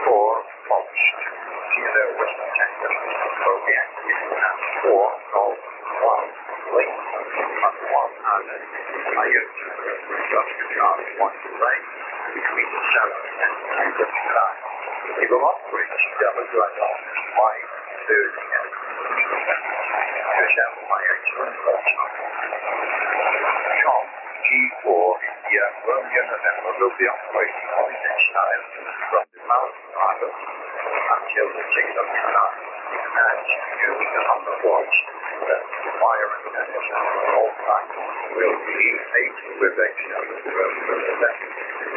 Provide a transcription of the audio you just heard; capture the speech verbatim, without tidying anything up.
four, polished. Kilo Western Tango. Zodiac at four, Golf one, late, at one, and Iota. Just charge one lane between seven and nine nine. It will operate double drive on wide thirty and Michelle Mayer Tom G four India Romeo November will be operating on this time from the Mount Harbor until the six of the night. And using the number watch, the fire and tension all time will be eight with extra.